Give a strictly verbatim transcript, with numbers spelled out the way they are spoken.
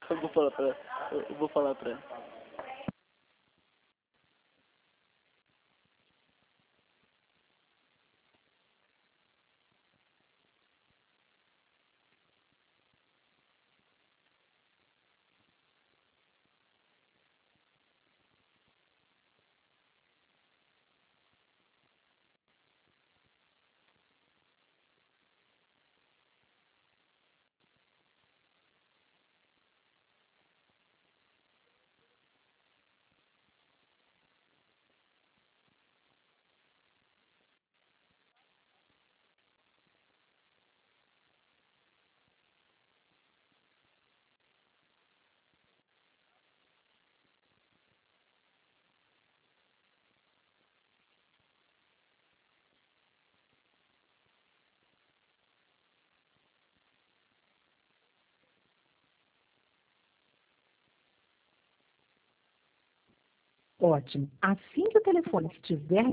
Eu vou falar pra ela. Eu vou falar pra ela. Ótimo. Assim que o telefone estiver